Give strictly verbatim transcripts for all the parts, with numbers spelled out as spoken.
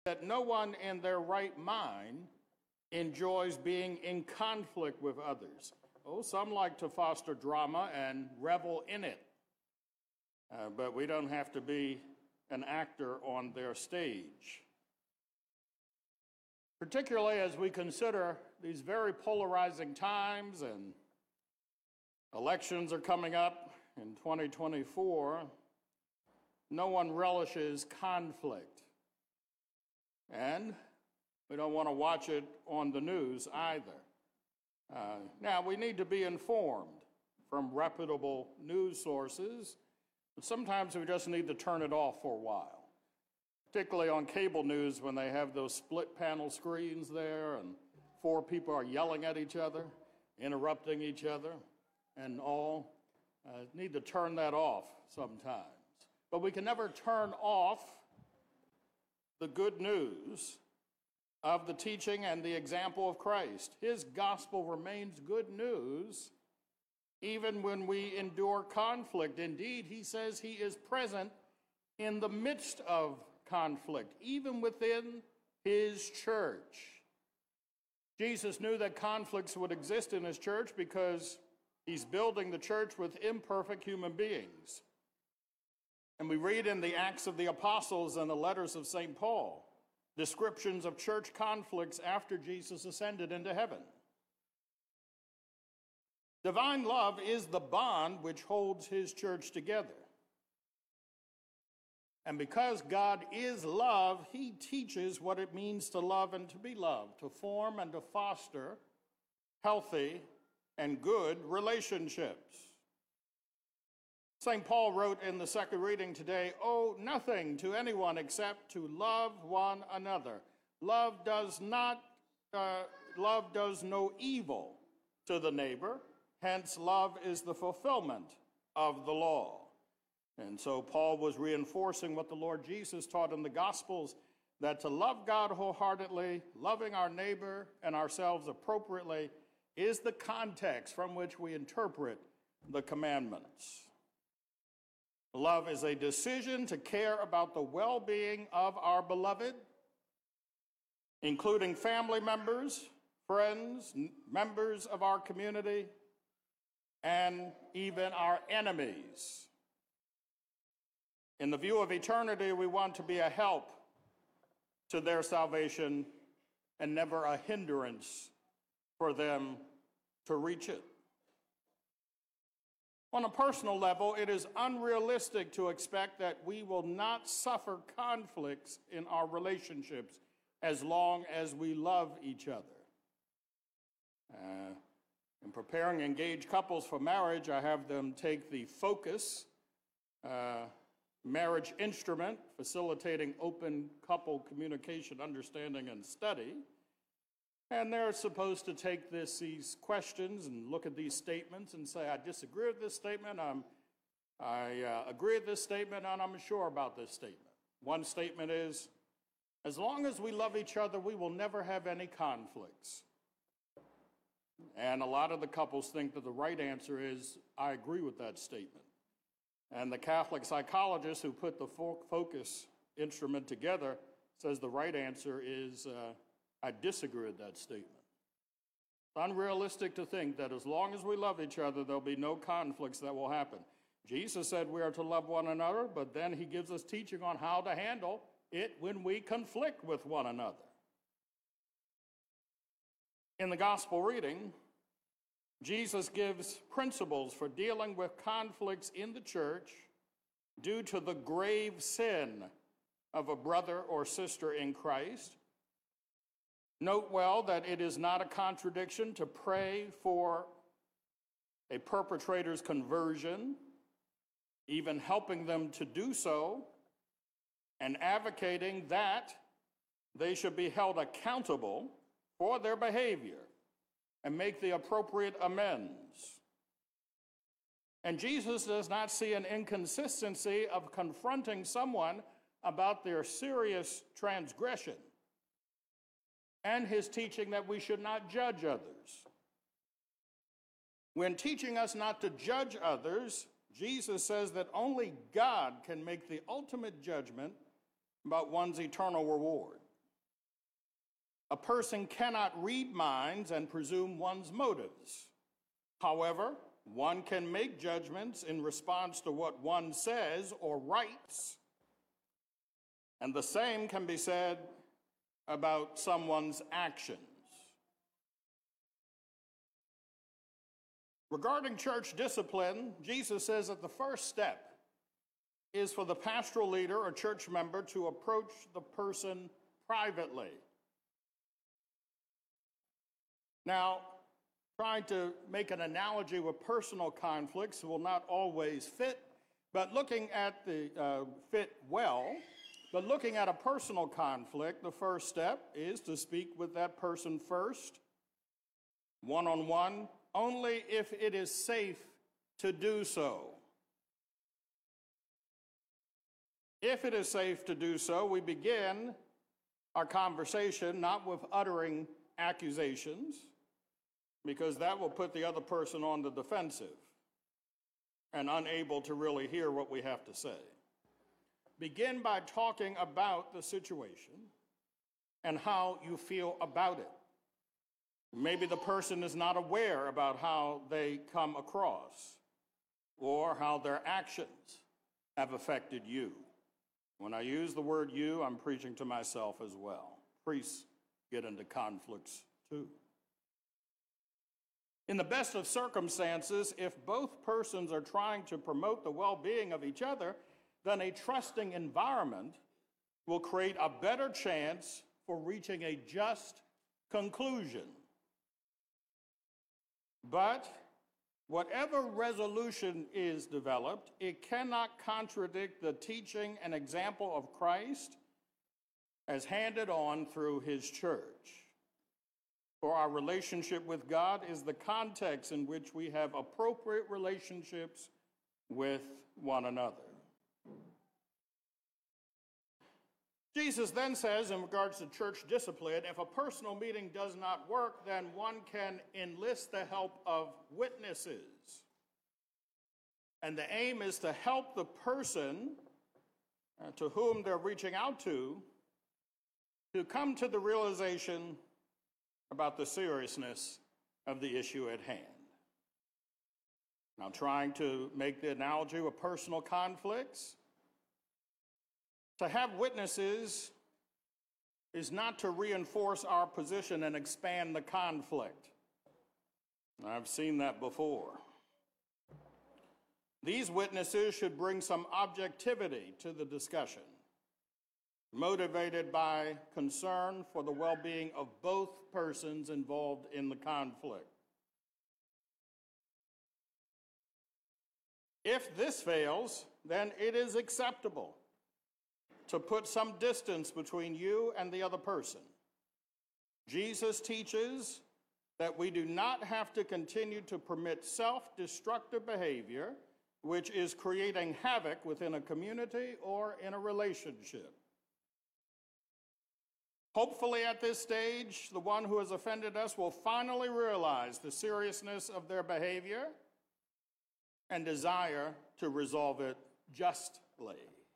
that no one in their right mind enjoys being in conflict with others. Oh, some like to foster drama and revel in it, uh, but we don't have to be an actor on their stage. Particularly as we consider these very polarizing times and elections are coming up in twenty twenty-four, no one relishes conflict. And we don't want to watch it on the news either. Uh, now, we need to be informed from reputable news sources, but sometimes we just need to turn it off for a while, particularly on cable news when they have those split panel screens there and four people are yelling at each other, interrupting each other, and all. Uh, need to turn that off sometimes. But we can never turn off the good news of the teaching and the example of Christ. His gospel remains good news even when we endure conflict. Indeed, he says he is present in the midst of conflict, even within his church. Jesus knew that conflicts would exist in his church because he's building the church with imperfect human beings. And we read in the Acts of the Apostles and the letters of Saint Paul descriptions of church conflicts after Jesus ascended into heaven. Divine love is the bond which holds his church together. And because God is love, he teaches what it means to love and to be loved, to form and to foster healthy and good relationships. Saint Paul wrote in the second reading today, "Owe nothing to anyone except to love one another. Love does not, uh, love does no evil to the neighbor. Hence, love is the fulfillment of the law." And so Paul was reinforcing what the Lord Jesus taught in the Gospels, that to love God wholeheartedly, loving our neighbor and ourselves appropriately, is the context from which we interpret the commandments. Love is a decision to care about the well-being of our beloved, including family members, friends, members of our community, and even our enemies. In the view of eternity, we want to be a help to their salvation and never a hindrance for them to reach it. On a personal level, it is unrealistic to expect that we will not suffer conflicts in our relationships as long as we love each other. Uh, in preparing engaged couples for marriage, I have them take the Focus uh, marriage instrument, facilitating open couple communication, understanding, and study. And they're supposed to take this, these questions and look at these statements and say, I disagree with this statement, I'm, I uh, agree with this statement, and I'm sure about this statement. One statement is, as long as we love each other, we will never have any conflicts. And a lot of the couples think that the right answer is, I agree with that statement. And the Catholic psychologist who put the Focus instrument together says the right answer is, uh, I disagree with that statement. It's unrealistic to think that as long as we love each other, there'll be no conflicts that will happen. Jesus said we are to love one another, but then he gives us teaching on how to handle it when we conflict with one another. In the gospel reading, Jesus gives principles for dealing with conflicts in the church due to the grave sin of a brother or sister in Christ. Note well that it is not a contradiction to pray for a perpetrator's conversion, even helping them to do so, and advocating that they should be held accountable for their behavior and make the appropriate amends. And Jesus does not see an inconsistency of confronting someone about their serious transgression and his teaching that we should not judge others. When teaching us not to judge others, Jesus says that only God can make the ultimate judgment about one's eternal reward. A person cannot read minds and presume one's motives. However, one can make judgments in response to what one says or writes, and the same can be said about someone's actions. Regarding church discipline, Jesus says that the first step is for the pastoral leader or church member to approach the person privately. Now, trying to make an analogy with personal conflicts will not always fit, but looking at the uh, fit well, but looking at a personal conflict, the first step is to speak with that person first, one-on-one, only if it is safe to do so. If it is safe to do so, we begin our conversation not with uttering accusations, because that will put the other person on the defensive and unable to really hear what we have to say. Begin by talking about the situation and how you feel about it. Maybe the person is not aware about how they come across or how their actions have affected you. When I use the word you, I'm preaching to myself as well. Priests get into conflicts too. In the best of circumstances, if both persons are trying to promote the well-being of each other, then a trusting environment will create a better chance for reaching a just conclusion. But whatever resolution is developed, it cannot contradict the teaching and example of Christ as handed on through his church. For our relationship with God is the context in which we have appropriate relationships with one another. Jesus then says, in regards to church discipline, if a personal meeting does not work, then one can enlist the help of witnesses. And the aim is to help the person uh, to whom they're reaching out to, to come to the realization about the seriousness of the issue at hand. Now, trying to make the analogy with personal conflicts, to have witnesses is not to reinforce our position and expand the conflict. I've seen that before. These witnesses should bring some objectivity to the discussion, motivated by concern for the well-being of both persons involved in the conflict. If this fails, then it is acceptable to put some distance between you and the other person. Jesus teaches that we do not have to continue to permit self-destructive behavior, which is creating havoc within a community or in a relationship. Hopefully at this stage, the one who has offended us will finally realize the seriousness of their behavior and desire to resolve it justly.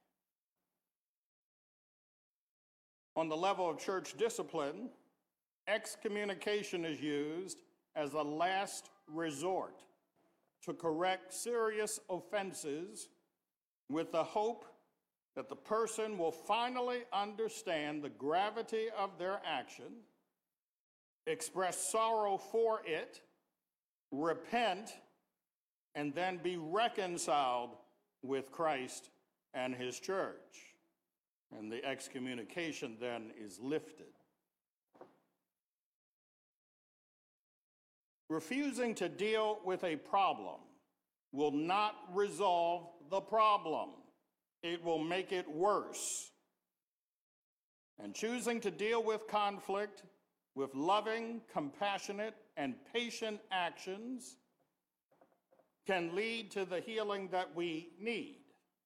On the level of church discipline, excommunication is used as a last resort to correct serious offenses with the hope that the person will finally understand the gravity of their action, express sorrow for it, repent, and then be reconciled with Christ and his church. And the excommunication then is lifted. Refusing to deal with a problem will not resolve the problem. It will make it worse. And choosing to deal with conflict with loving, compassionate, and patient actions can lead to the healing that we need.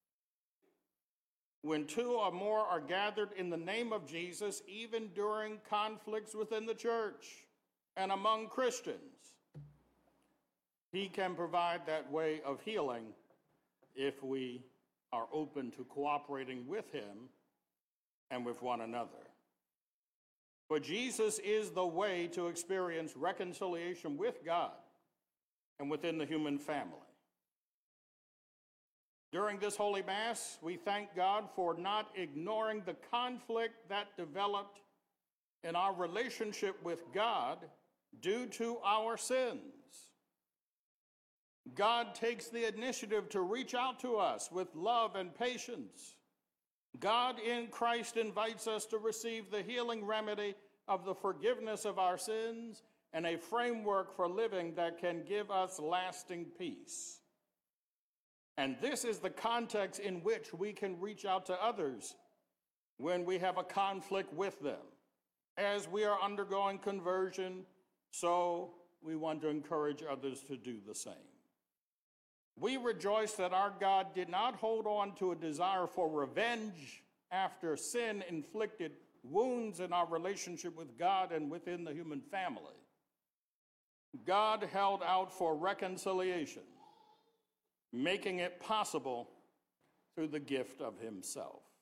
When two or more are gathered in the name of Jesus, even during conflicts within the church and among Christians, he can provide that way of healing if we are open to cooperating with him and with one another. For Jesus is the way to experience reconciliation with God and within the human family. During this Holy Mass, we thank God for not ignoring the conflict that developed in our relationship with God due to our sins. God takes the initiative to reach out to us with love and patience. God in Christ invites us to receive the healing remedy of the forgiveness of our sins and a framework for living that can give us lasting peace. And this is the context in which we can reach out to others when we have a conflict with them. As we are undergoing conversion, so we want to encourage others to do the same. We rejoice that our God did not hold on to a desire for revenge after sin inflicted wounds in our relationship with God and within the human family. God held out for reconciliation, making it possible through the gift of himself.